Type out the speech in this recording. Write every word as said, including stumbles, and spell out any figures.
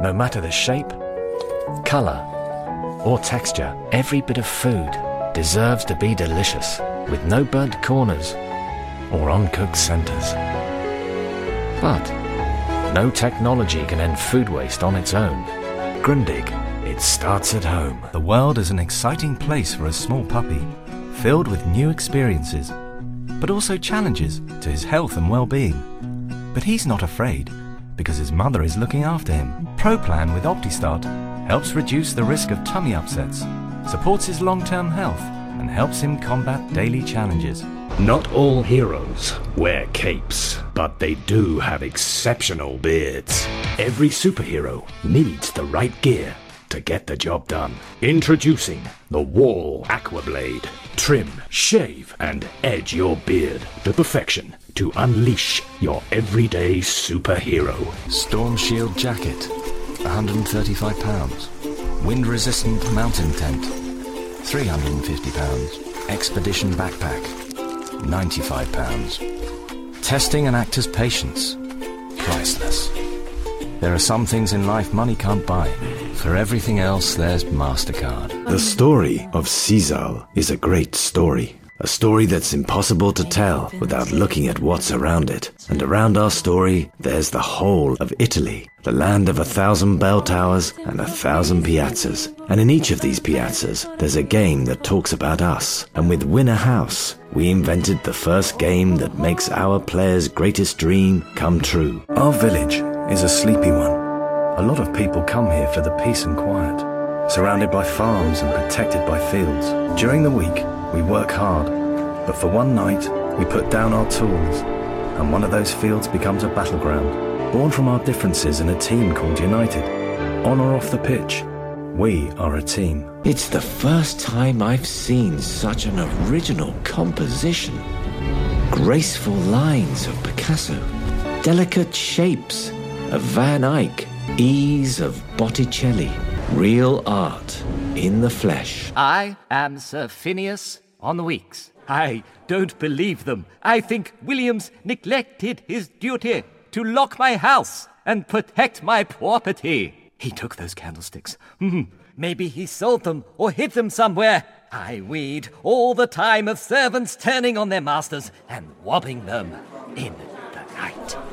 No matter the shape, colour, or texture, every bit of food deserves to be delicious, with no burnt corners or uncooked centres. But no technology can end food waste on its own. Grundig, it starts at home. The world is an exciting place for a small puppy, filled with new experiences, but also challenges to his health and well-being. But he's not afraid, because his mother is looking after him. ProPlan with OptiStart helps reduce the risk of tummy upsets, supports his long-term health, and helps him combat daily challenges. Not all heroes wear capes, but they do have exceptional beards. Every superhero needs the right gear to get the job done. Introducing the Wall Aquablade. Trim, shave, and edge your beard to perfection to unleash your everyday superhero. Storm Shield Jacket, one hundred thirty-five pounds. Wind-resistant mountain tent, three hundred fifty pounds. Expedition backpack, ninety-five pounds. Testing an actor's patience, priceless. There are some things in life money can't buy. For everything else, there's MasterCard. The story of Sisal is a great story. A story that's impossible to tell without looking at what's around it. And around our story, there's the whole of Italy, the land of a thousand bell towers and a thousand piazzas. And in each of these piazzas, there's a game that talks about us. And with Winner House, we invented the first game that makes our players' greatest dream come true. Our village is a sleepy one. A lot of people come here for the peace and quiet, surrounded by farms and protected by fields. During the week, we work hard, but for one night, we put down our tools, and one of those fields becomes a battleground, born from our differences in a team called United. On or off the pitch, we are a team. It's the first time I've seen such an original composition. Graceful lines of Picasso, delicate shapes of Van Eyck, ease of Botticelli. Real art in the flesh. I am Sir Phineas on the Weeks. I don't believe them. I think Williams neglected his duty to lock my house and protect my property. He took those candlesticks. Hmm. Maybe he sold them or hid them somewhere. I read all the time of servants turning on their masters and robbing them in the night.